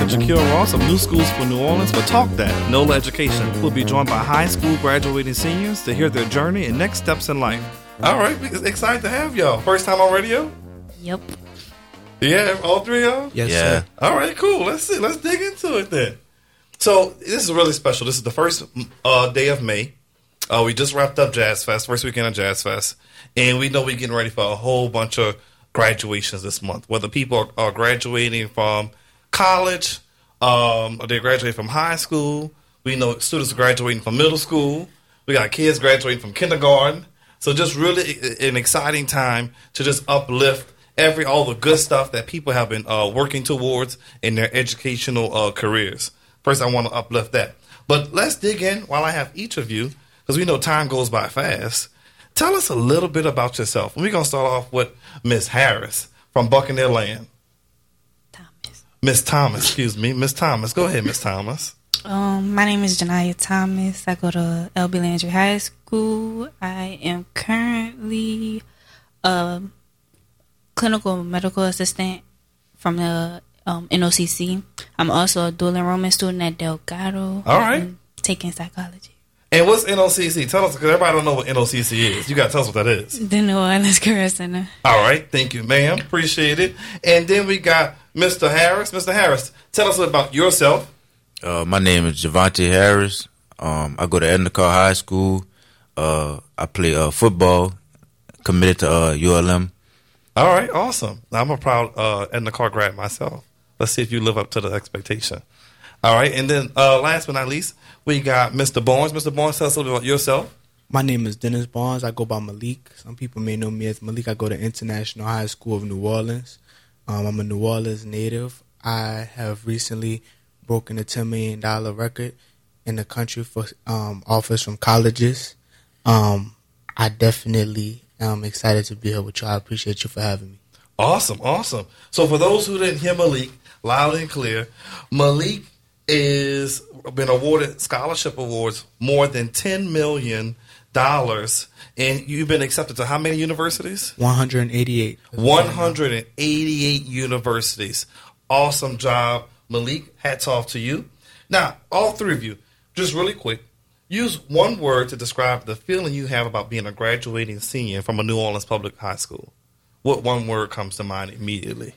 Jaquil Ross of New Schools for New Orleans for Talk That, NOLA Education. We'll be joined by high school graduating seniors to hear their journey and next steps in life. All right, we're excited to have y'all. First time on radio? Yep. Yeah, all three of y'all? Yes, Yeah. sir. All right, cool. Let's see. Let's dig into it then. So this is really special. This is the first day of May. We just wrapped up Jazz Fest, first weekend of Jazz Fest, and we know we're getting ready for a whole bunch of graduations this month. Whether people are graduating from college, or they're graduating from high school. We know students are graduating from middle school. We got kids graduating from kindergarten. So just really an exciting time to just uplift all the good stuff that people have been working towards in their educational careers. First, I want to uplift that. But let's dig in while I have each of you, because we know time goes by fast. Tell us a little bit about yourself. We're going to start off with Miss Harris from Buccaneer Land. Miss Thomas, excuse me. Miss Thomas. Go ahead, Miss Thomas. My name is Janaya Thomas. I go to L.B. Landry High School. I am currently a clinical medical assistant from the NOCC. I'm also a dual enrollment student at Delgado. All right. I'm taking psychology. And what's NOCC? Tell us, because everybody don't know what NOCC is. You got to tell us what that is. The New Orleans Career Center. All right. Thank you, ma'am. Appreciate it. And then we got Mr. Harris. Mr. Harris, tell us about yourself. My name is Javante Harris. I go to Endicott High School. I play football, committed to ULM. All right. Awesome. I'm a proud Endicott grad myself. Let's see if you live up to the expectation. All right. And then last but not least, we got Mr. Barnes. Mr. Barnes, tell us a little bit about yourself. My name is Dennis Barnes. I go by Malik. Some people may know me as Malik. I go to International High School of New Orleans. I'm a New Orleans native. I have recently broken a $10 million record in the country for offers from colleges. I definitely am excited to be here with you. I appreciate you for having me. Awesome, awesome. So for those who didn't hear Malik loud and clear, Malik is been awarded scholarship awards more than $10 million, and you've been accepted to how many universities? 188. 188 universities. Awesome job, Malik. Hats off to you. Now, all three of you, just really quick, use one word to describe the feeling you have about being a graduating senior from a New Orleans public high school. What one word comes to mind immediately?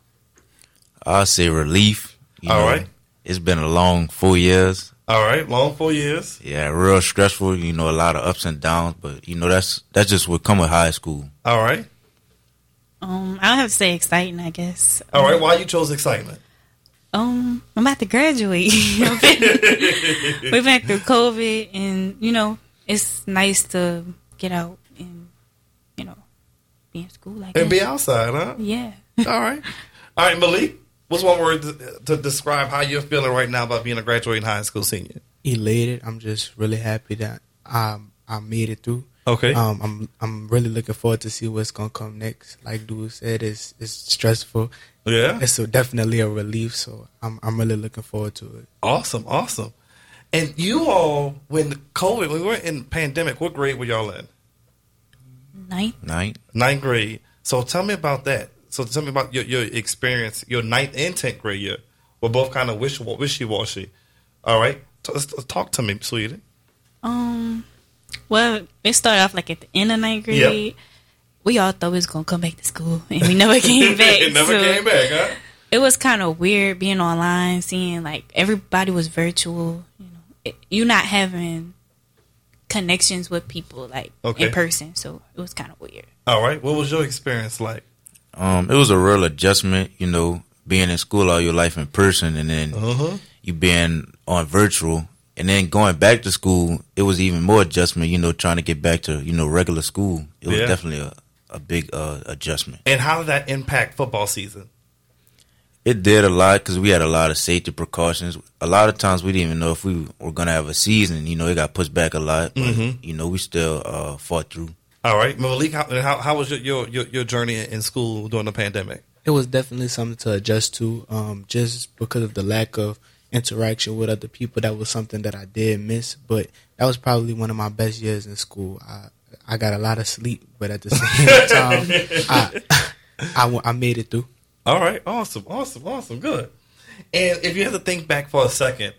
I'll say relief. All right. It's been a long 4 years. All right, long 4 years. Yeah, real stressful. A lot of ups and downs, but that's just what come with high school. All right. I'll have to say exciting, I guess. All right, why you chose excitement? I'm about to graduate. We've been through COVID, and it's nice to get out and be in school like that. And be outside, huh? Yeah. All right. All right, Malik, what's one word to describe how you're feeling right now about being a graduating high school senior? Elated. I'm just really happy that I made it through. Okay. I'm really looking forward to see what's gonna come next. Like Dude said, it's stressful. Yeah. It's definitely a relief. So I'm really looking forward to it. Awesome, awesome. And you all, when we were in pandemic, what grade were y'all in? Ninth grade. So tell me about that. So tell me about your experience, your 9th and 10th grade year. We're both kind of wishy-washy. All right. Talk to me, sweetie. Well, it started off like at the end of 9th grade. Yep. We all thought we was going to come back to school, and we never came back. It never came back, huh? It was kind of weird being online, seeing like everybody was virtual. You're not having connections with people like in person, so it was kind of weird. All right. What was your experience like? It was a real adjustment, being in school all your life in person, and then you being on virtual. And then going back to school, it was even more adjustment, trying to get back to, regular school. It was definitely a big adjustment. And how did that impact football season? It did a lot because we had a lot of safety precautions. A lot of times we didn't even know if we were going to have a season. It got pushed back a lot. But, we still fought through. All right. Malik, how was your journey in school during the pandemic? It was definitely something to adjust to, just because of the lack of interaction with other people. That was something that I did miss, but that was probably one of my best years in school. I got a lot of sleep, but at the same time, I made it through. All right, awesome, good. And if you have to think back for a second,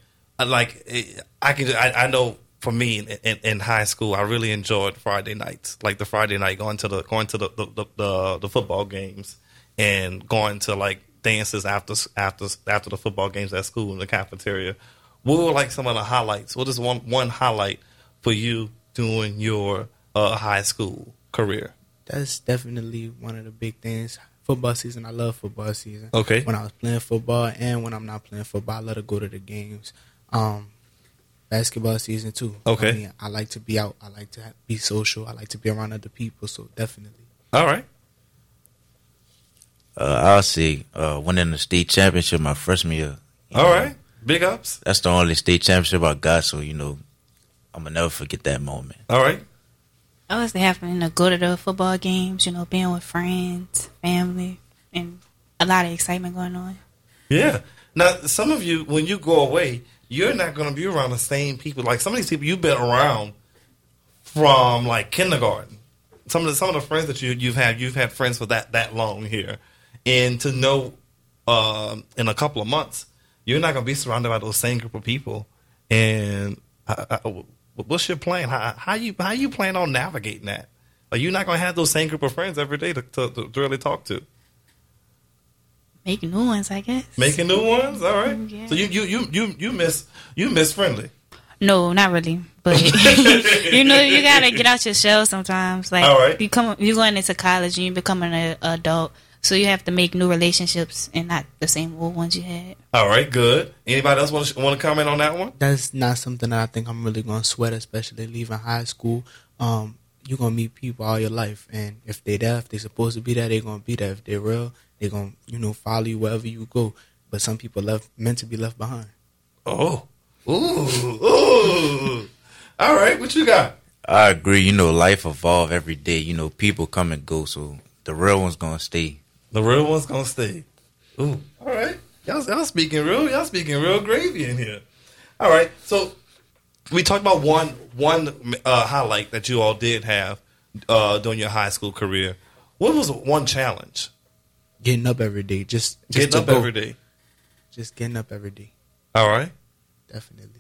I know for me in high school, I really enjoyed Friday nights, like the Friday night going to the football games and going to like dances after the football games at school in the cafeteria. What were like some of the highlights? What is one highlight for you during your high school career? That's definitely one of the big things. Football season, I love football season. Okay. When I was playing football and when I'm not playing football, I love to go to the games. Basketball season too. Okay. I mean, I like to be out. I like to be social. I like to be around other people. So definitely. All right. I'll say winning the state championship my freshman year. All right. Big ups. That's the only state championship I got, so I'm gonna never forget that moment. All right. I was having to go to the football games, being with friends, family, and a lot of excitement going on. Yeah. Now, some of you, when you go away, you're not going to be around the same people. Like some of these people you've been around from like kindergarten. Some of the friends that you've had friends for that long here, and to know in a couple of months you're not going to be surrounded by those same group of people. And what's your plan? How you plan on navigating that? Like you're not going to have those same group of friends every day to really talk to. Making new ones, I guess. Making new ones, all right. Yeah. So you miss friendly. No, not really. But you gotta get out your shell sometimes. Like all right. you're going into college and you're becoming an adult, so you have to make new relationships and not the same old ones you had. All right, good. Anybody else want to comment on that one? That's not something that I think I'm really going to sweat, especially leaving high school. You're going to meet people all your life, and if they're there, if they're supposed to be there, they're going to be there. If they're real, they're going to, follow you wherever you go. But some people meant to be left behind. Oh. Ooh. All right, what you got? I agree. Life evolve every day. People come and go, so the real one's going to stay. The real one's going to stay. Ooh. All right. Y'all speaking real gravy in here. All right. So we talked about one highlight that you all did have during your high school career. What was one challenge? Getting up every day. Just getting up every day. Just getting up every day. All right. Definitely.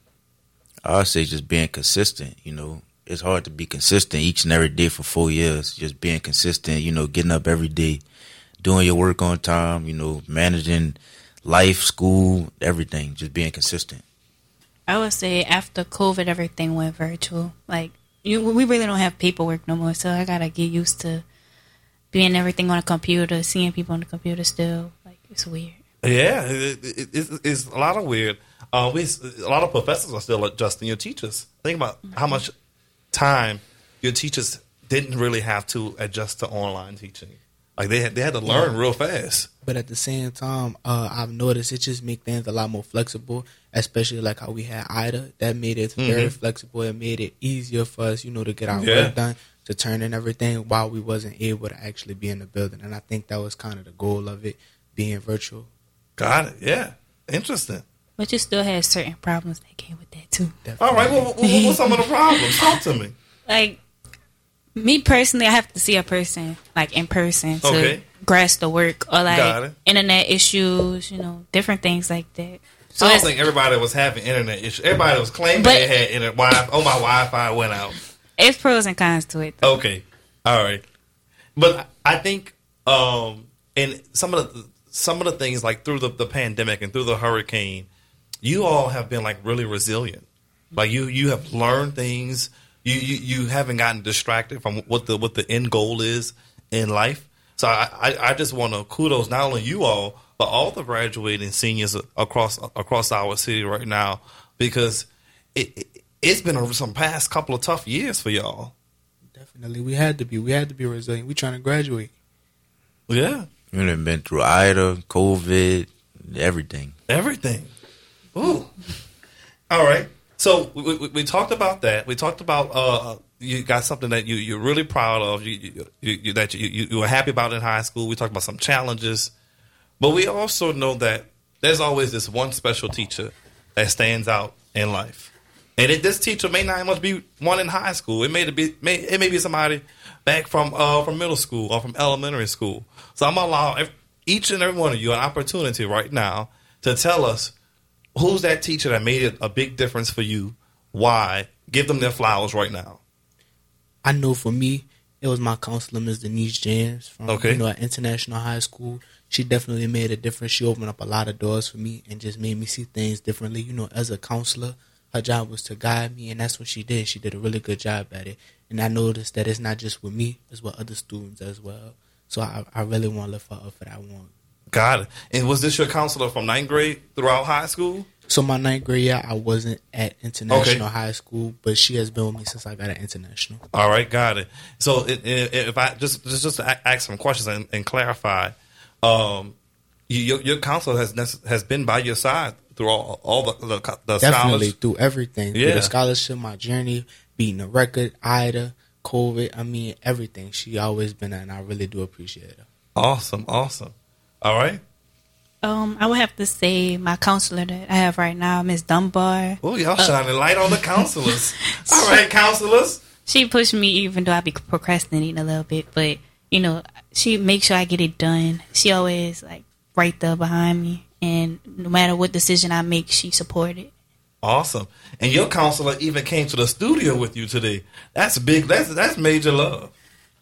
I'll say just being consistent. It's hard to be consistent each and every day for 4 years. Just being consistent, getting up every day, doing your work on time, managing life, school, everything. Just being consistent. I would say after COVID, everything went virtual. Like, we really don't have paperwork no more, so I gotta get used to being everything on a computer, seeing people on the computer still. Like, it's weird. Yeah, it's a lot of weird. A lot of professors are still adjusting. Your teachers, think about how much time your teachers didn't really have to adjust to online teaching. Like they had to learn real fast. But at the same time, I've noticed it just make things a lot more flexible, especially like how we had IDA. That made it very flexible. It made it easier for us, to get our work done, to turn in everything while we wasn't able to actually be in the building. And I think that was kind of the goal of it, being virtual. Got it. Yeah. Interesting. But you still had certain problems that came with that, too. Definitely. All right. What's some of the problems? Talk to me. Like, me personally, I have to see a person, like, in person to grasp the work. Or, like, internet issues, different things like that. So I don't think everybody was having internet issues. Everybody was claiming they had internet. My Wi-Fi went out. It's pros and cons to it, though. Okay. All right. But I think and some of the things, like through the pandemic and through the hurricane, you all have been like really resilient. Like you have learned things. You haven't gotten distracted from what the end goal is in life. So I just want to kudos not only you all, but all the graduating seniors across our city right now, because it's been some past couple of tough years for y'all. Definitely, we had to be resilient. We trying to graduate. Yeah, We've been through IDA, COVID, everything. Everything. Ooh. All right. So we talked about that. We talked about you got something that you're really proud of. That you were happy about in high school. We talked about some challenges, but we also know that there's always this one special teacher that stands out in life, and this teacher may not much be one in high school. It may be somebody back from middle school or from elementary school. So I'm gonna allow each and every one of you an opportunity right now to tell us who's that teacher that made a big difference for you. Why? Give them their flowers right now. I know for me, it was my counselor, Ms. Denise James, from Okay. at International High School. She definitely made a difference. She opened up a lot of doors for me and just made me see things differently. As a counselor, her job was to guide me, and that's what she did. She did a really good job at it. And I noticed that it's not just with me, it's with other students as well. So I really want to lift her up for that one. Got it. And was this your counselor from 9th grade throughout high school? So my 9th grade year, I wasn't at International High School, but she has been with me since I got at International. All right, got it. So if I just to ask some questions and clarify, your counselor has been by your side through all the Definitely scholars. through everything. Yeah. Through the scholarship, my journey, beating the record, IDA, COVID, everything. She always been there, and I really do appreciate her. Awesome. All right. I would have to say my counselor that I have right now, Miss Dunbar. Oh, y'all shining light on the counselors. All right, counselors. She pushed me even though I be procrastinating a little bit, but she makes sure I get it done. She always right there behind me, and no matter what decision I make, she supported. Awesome. And your counselor even came to the studio with you today. That's big. That's major love.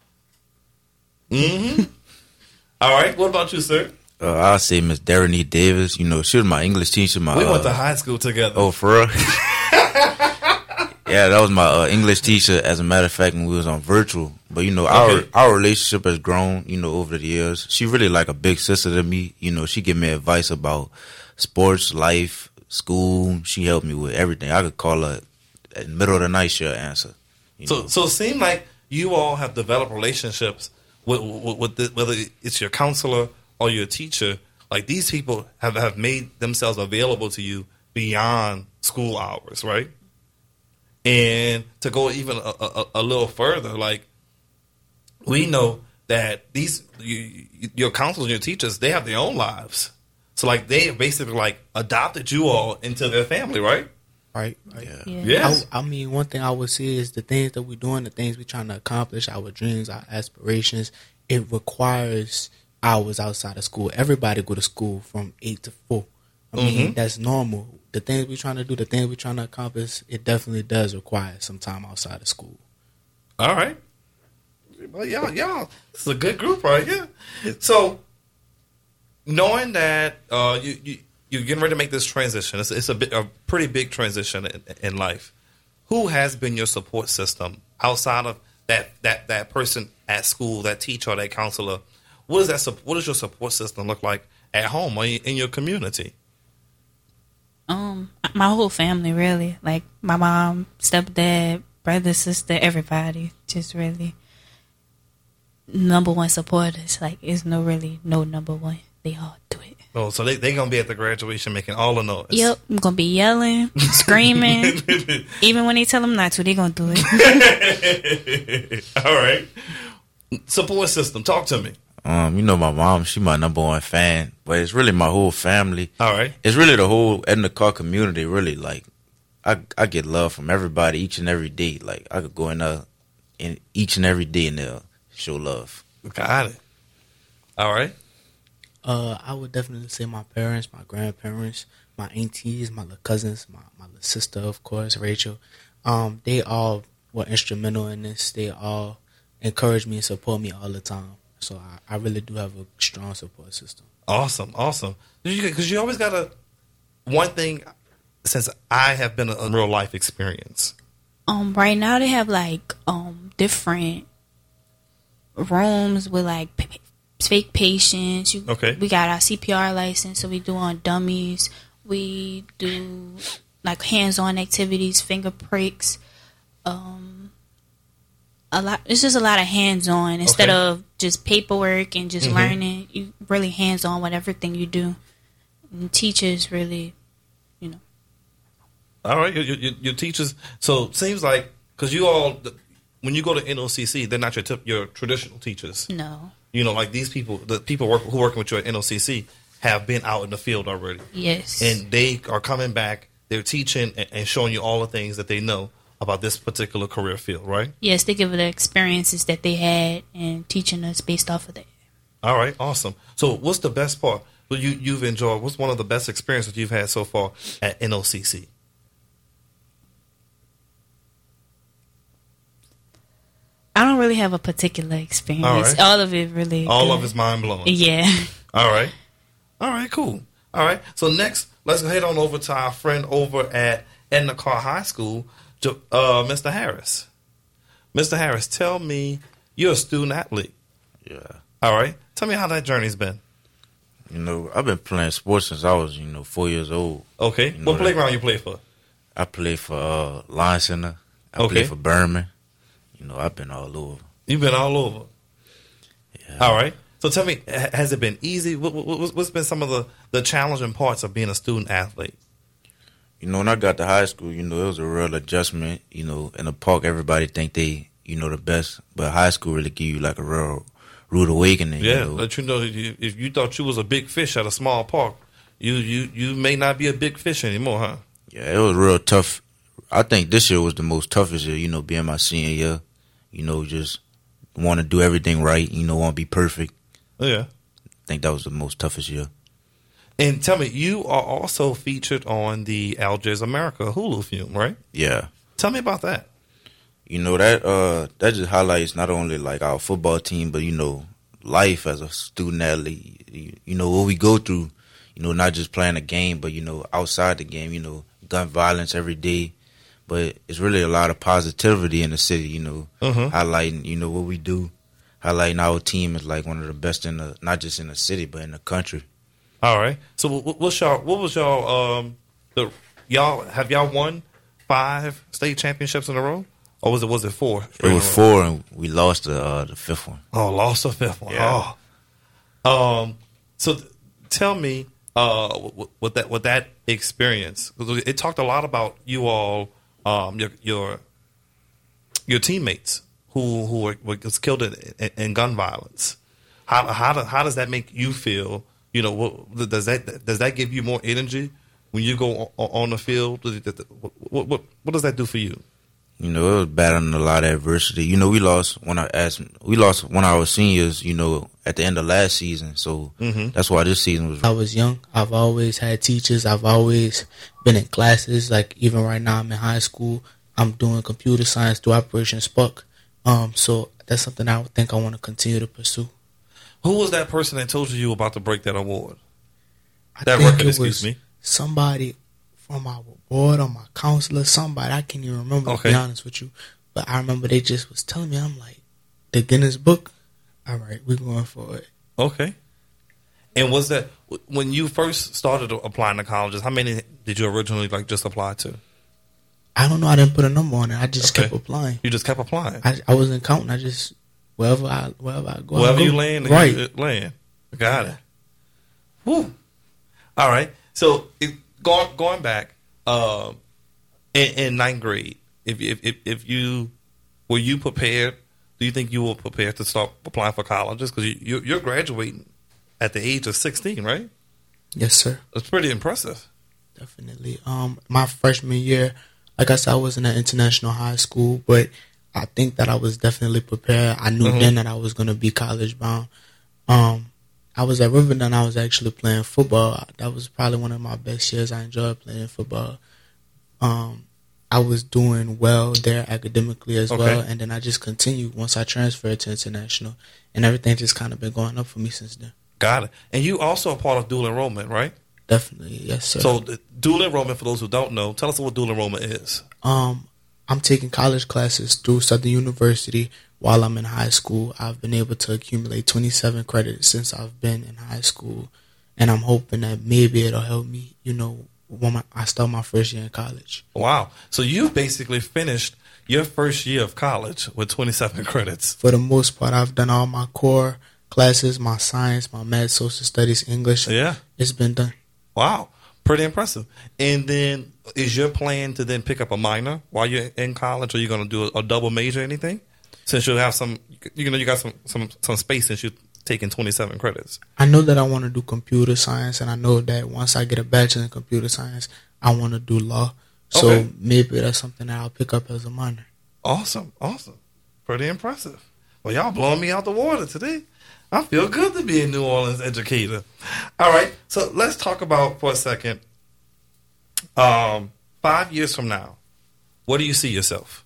Mm-hmm. All right. What about you, sir? I'll say Miss Darren Davis. She was my English teacher. We went to high school together. Oh, for real? Yeah, that was my English teacher. As a matter of fact, when we was on virtual. But our relationship has grown. Over the years. She really like a big sister to me. She give me advice about sports, life, school. She helped me with everything. I could call her in the middle of the night. She'll answer. So it seems like you all have developed relationships with whether it's your counselor or your teacher. Like these people have made themselves available to you beyond school hours, right? And to go even a little further, like we know that your counselors and your teachers, they have their own lives. So like they basically adopted you all into their family, right? Right. Yeah. Yes. One thing I would say is the things that we're doing, the things we're trying to accomplish, our dreams, our aspirations, it requires hours outside of school. Everybody go to school from 8 to 4. That's normal. The things we're trying to do, the things we're trying to accomplish, it definitely does require some time outside of school. All right. Well, y'all, this is a good group right here. So, knowing that you're getting ready to make this transition, it's a pretty big transition in life. Who has been your support system outside of that person at school, that teacher, or that counselor? What does your support system look like at home or in your community? My whole family, really. Like my mom, stepdad, brother, sister, everybody. Just really number one supporters. Like it's no number one. They all do it. Oh, so they gonna be at the graduation making all the noise. Yep, I'm gonna be yelling, screaming. Even when they tell them not to, they gonna do it. All right. Support system. Talk to me. My mom, she my number one fan, but it's really my whole family. All right. It's really the whole Edna Carr community, really. Like, I get love from everybody each and every day. Like, I could go in there each and every day and they'll show love. Got it. All right. I would definitely say my parents, my grandparents, my aunties, my little cousins, my little sister, of course, Rachel. They all were instrumental in this. They all encourage me and support me all the time. So I really do have a strong support system. Awesome. Because you always got one thing, since I have been a real life experience. Right now they have different rooms with fake patients. Okay. We got our CPR license, so we do on dummies. We do hands-on activities, finger pricks. It's just a lot of hands-on instead of just paperwork and just learning. You really hands-on with everything you do. And teachers really, All right, your teachers. So it seems like, because you all, when you go to NOCC, they're not your traditional teachers. No. Like these people, the people who working with you at NOCC have been out in the field already. Yes. And they are coming back. They're teaching and showing you all the things that they know about this particular career field, right? Yes, they give the experiences that they had and teaching us based off of that. All right, awesome. So what's the best part? you've enjoyed? What's one of the best experiences you've had so far at NOCC? I don't really have a particular experience. All right. All of it really. All good. of it's mind blowing. Yeah. All right. All right, cool. All right. So next, let's head on over to our friend over at Edna Karr High School, Mr. Harris. Mr. Harris, tell me, you're a student athlete. Yeah. All right. Tell me how that journey's been. You know, I've been playing sports since I was, 4 years old. Okay. You know What playground you play for? I played for Lion Center. I Okay. played for Berman. I've been all over. You've been all over. Yeah. All right. So tell me, has it been easy? What's been some of the challenging parts of being a student athlete? When I got to high school, it was a real adjustment. In the park, everybody think they, the best. But high school really give you like a real rude awakening. Yeah, let you know if you thought you was a big fish at a small park, you may not be a big fish anymore, huh? Yeah, it was real tough. I think this year was the most toughest year, being my senior year. Just want to do everything right, want to be perfect. Yeah. I think that was the most toughest year. And tell me, you are also featured on the Al Jazeera America Hulu film, right? Yeah. Tell me about that. That just highlights not only like our football team, but life as a student athlete. What we go through. Not just playing a game, but outside the game. Gun violence every day, but it's really a lot of positivity in the city. Highlighting what we do, highlighting our team is like one of the best not just in the city but in the country. All right. So what was y'all have y'all won 5 state championships in a row? Or was it 4? It was 4, and we lost the 5th one. Oh, lost the 5th one. Yeah. Oh. So tell me, with that experience, it talked a lot about you all, your teammates who was killed in gun violence. How does that make you feel? Does that give you more energy when you go on the field? What does that do for you? It was battling a lot of adversity. We lost one of our seniors, at the end of last season. So that's why this season was. I was young. I've always had teachers. I've always been in classes. Like even right now, I'm in high school. I'm doing computer science through Operation Spark. So that's something I would think I want to continue to pursue. Who was that person that told you about to break that award? I think record, it excuse was me. Somebody from our board or my counselor, somebody. I can't even remember, to be honest with you. But I remember they just was telling me, I'm like, the Guinness Book? All right, we're going for it. Okay. And was that, when you first started applying to colleges, how many did you originally just apply to? I don't know. I didn't put a number on it. I just kept applying. You just kept applying? I wasn't counting. I just, wherever I go. Wherever you land, right. you land. Got it. Woo. All right. So going back, in 9th grade, if you were you prepared? Do you think you were prepared to start applying for colleges? Because you're graduating at the age of 16, right? Yes, sir. That's pretty impressive. Definitely. My freshman year, like I said, I was in an international high school, but I think that I was definitely prepared. I knew then that I was going to be college bound. I was at Riverdon. I was actually playing football. That was probably one of my best years. I enjoyed playing football. I was doing well there academically as well, and then I just continued once I transferred to international, and everything just kind of been going up for me since then. Got it. And you also a part of dual enrollment, right? Definitely, yes, sir. So dual enrollment, for those who don't know, tell us what dual enrollment is. I'm taking college classes through Southern University while I'm in high school. I've been able to accumulate 27 credits since I've been in high school, and I'm hoping that maybe it'll help me, when I start my first year in college. Wow. So you basically finished your first year of college with 27 credits. For the most part, I've done all my core classes, my science, my math, social studies, English. Yeah. It's been done. Wow. Pretty impressive. And then is your plan to then pick up a minor while you're in college, or are you going to do a double major or anything? Since you'll have some, you got some space since you're taking 27 credits. I know that I want to do computer science, and I know that once I get a bachelor in computer science, I want to do law. So maybe that's something that I'll pick up as a minor. Awesome. Pretty impressive. Well, y'all blowing me out the water today. I feel good to be a New Orleans educator. All right, so let's talk about for a second. 5 years from now, what do you see yourself?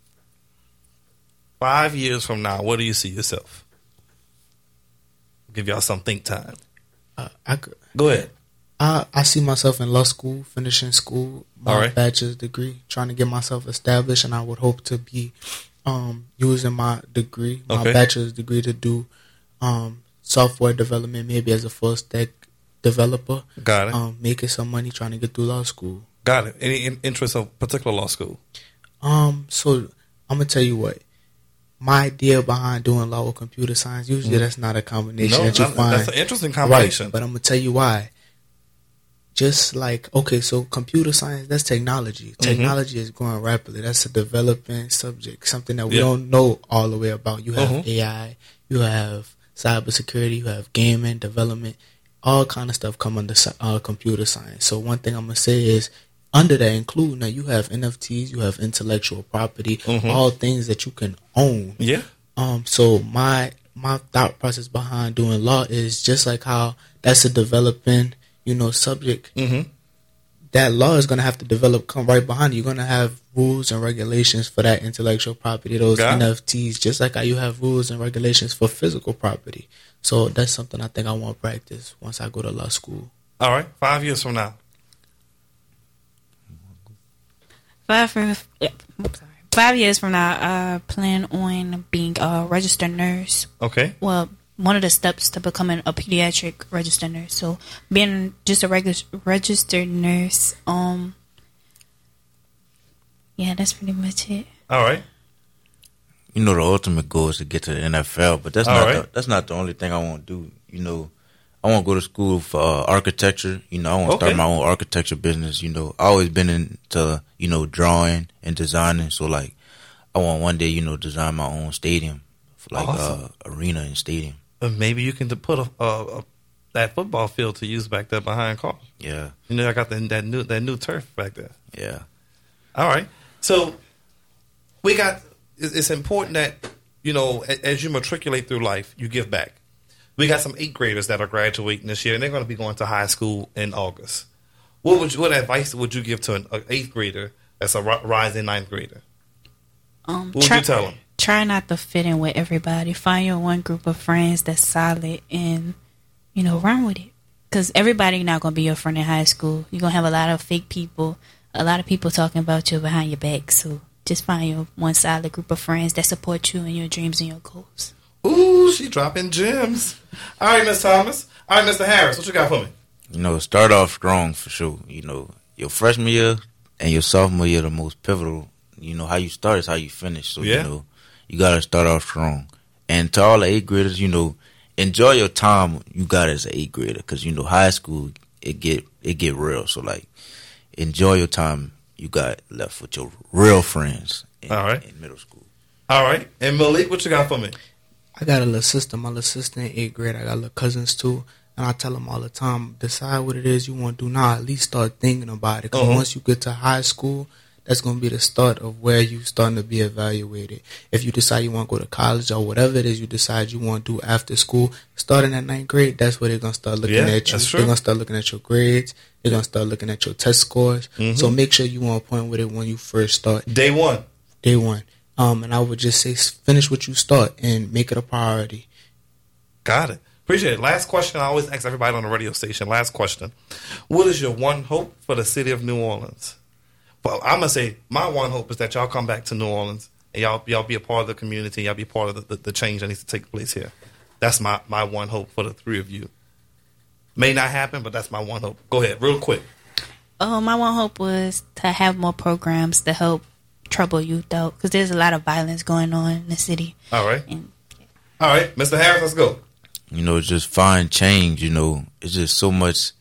5 years from now, what do you see yourself? Give y'all some think time. Go ahead. I see myself in law school, finishing school, my bachelor's degree, trying to get myself established, and I would hope to be using my degree, my bachelor's degree, to do software development, maybe as a full stack developer. Got it. Making some money trying to get through law school. Got it. Any interest of particular law school? So I'm gonna tell you what. My idea behind doing law with computer science, usually that's not a combination that you find. That's an interesting combination. Right, but I'm going to tell you why. Just like, so computer science, that's technology. Technology is growing rapidly. That's a developing subject, something that we don't know all the way about. You have AI, you have cybersecurity, you have gaming, development, all kind of stuff come under computer science. So one thing I'm going to say is, under that include, now you have NFTs, you have intellectual property, all things that you can own. Yeah. So my thought process behind doing law is just like how that's a developing, subject. That law is going to have to develop, come right behind it. You're going to have rules and regulations for that intellectual property, those NFTs, just like how you have rules and regulations for physical property. So that's something I think I want to practice once I go to law school. All right. 5 years from now. 5 years from now, I plan on being a registered nurse. Okay. Well, one of the steps to becoming a pediatric registered nurse. So being just a registered nurse. Yeah, that's pretty much it. All right. The ultimate goal is to get to the NFL, but that's not the only thing I want to do. I want to go to school for architecture. I want to start my own architecture business. I always been into, drawing and designing. So, like, I want one day, design my own stadium, for like arena and stadium. Maybe you can put that football field to use back there behind Carl. Yeah. I got that new turf back there. Yeah. All right. So, it's important that, as you matriculate through life, you give back. We got some 8th graders that are graduating this year, and they're going to be going to high school in August. What advice would you give to an 8th grader that's a rising 9th grader? What would you tell them? Try not to fit in with everybody. Find your one group of friends that's solid and, run with it. Because everybody not going to be your friend in high school. You're going to have a lot of fake people, a lot of people talking about you behind your back. So just find your one solid group of friends that support you in your dreams and your goals. Ooh, she dropping gems. All right, Miss Thomas. All right, Mr. Harris, what you got for me? Start off strong for sure. Your freshman year and your sophomore year are the most pivotal. How you start is how you finish. So, you got to start off strong. And to all the 8th graders, enjoy your time you got as an 8th grader. Because, high school, it get real. So, like, enjoy your time you got left with your real friends in middle school. All right. And Malik, what you got for me? I got a little sister. My little sister in 8th grade. I got little cousins too. And I tell them all the time, decide what it is you want to do now. At least start thinking about it. Because once you get to high school, that's going to be the start of where you starting to be evaluated. If you decide you want to go to college or whatever it is you decide you want to do after school, starting at 9th grade, that's where they're going to start looking at you. They're going to start looking at your grades. They're going to start looking at your test scores. So make sure you on point with it when you first start. Day one. And I would just say finish what you start and make it a priority. Got it. Appreciate it. Last question. I always ask everybody on the radio station. Last question. What is your one hope for the city of New Orleans? Well, I'm going to say my one hope is that y'all come back to New Orleans and y'all be a part of the community. Y'all be part of the change that needs to take place here. That's my one hope for the three of you. May not happen, but that's my one hope. Go ahead, real quick. My one hope was to have more programs to help trouble youth out, because there's a lot of violence going on in the city. All right. All right, Mr. Harris, let's go. Just find change. It's just so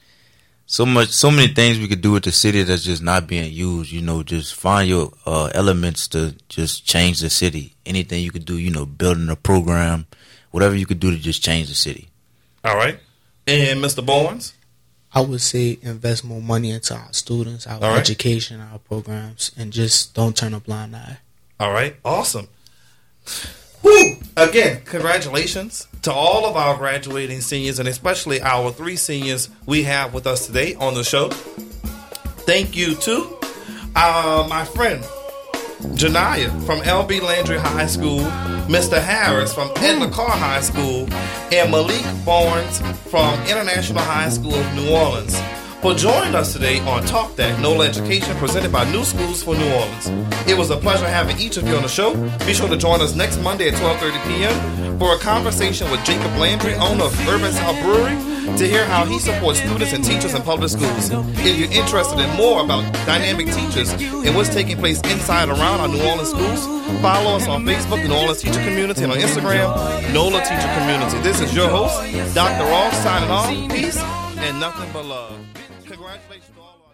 many things we could do with the city that's just not being used. Just find your elements to just change the city. Anything you could do, building a program, whatever you could do to just change the city. All right. And Mr. Bowens? I would say invest more money into our students, our education, our programs, and just don't turn a blind eye. All right. Awesome. Woo! Again, congratulations to all of our graduating seniors, and especially our 3 seniors we have with us today on the show. Thank you to my friend Janiyah from LB Landry High School, Mr. Harris from Edna Carr High School, and Malik Barnes from International High School of New Orleans for joining us today on Talk That NOLA Education presented by New Schools for New Orleans. It was a pleasure having each of you on the show. Be sure to join us next Monday at 12:30 p.m. for a conversation with Jacob Landry, owner of Urban South Brewery, to hear how he supports students and teachers in public schools. If you're interested in more about dynamic teachers and what's taking place inside and around our New Orleans schools, follow us on Facebook, New Orleans Teacher Community, and on Instagram, NOLA Teacher Community. This is your host, Dr. Ross, signing off. Peace and nothing but love. Congratulations to all of our